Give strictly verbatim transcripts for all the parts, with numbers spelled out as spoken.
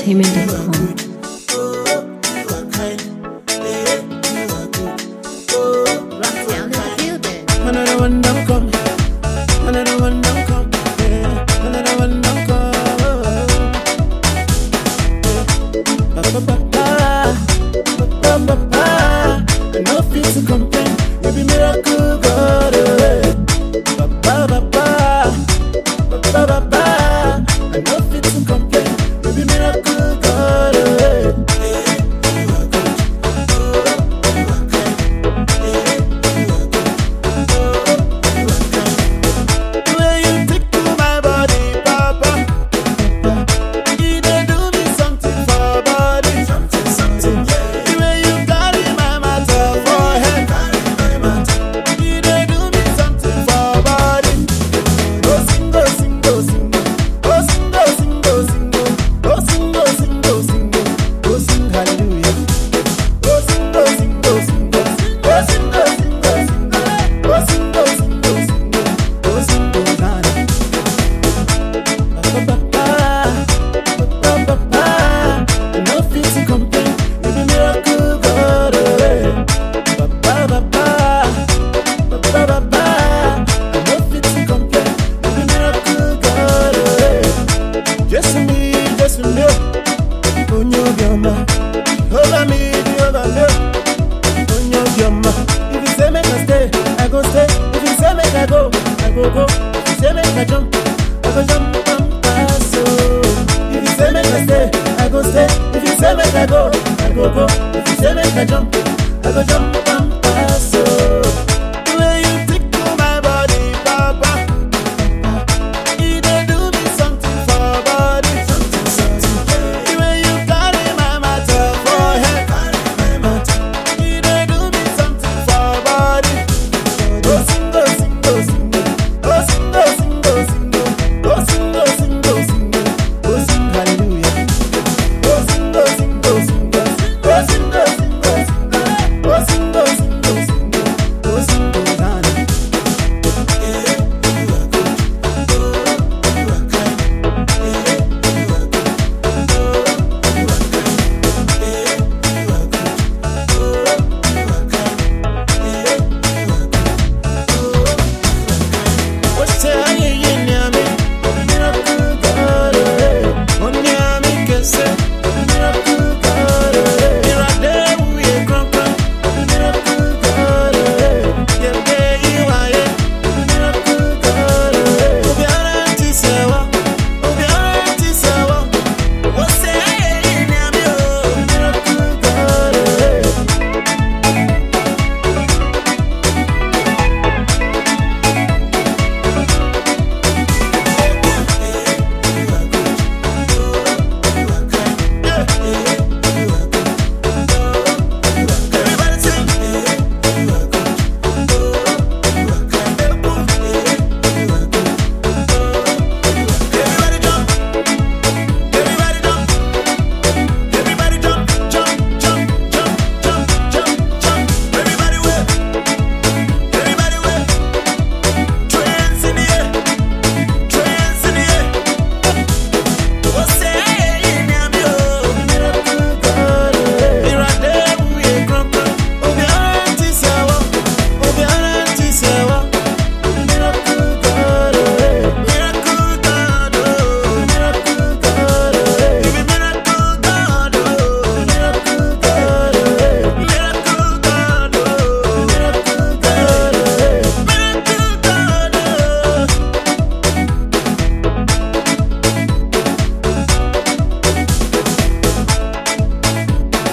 Gospeltainment dot com. Another one don't come, another one don't come, yeah. Another one don't come. Ba ba ba ba, ba ba ba. I no fit to complain. You be miracle God, eh. Ba ba ba ba, ba ba ba ba. I no fit to complain. You be miracle God, eh.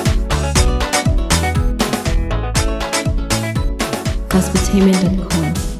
Gospeltainment dot com.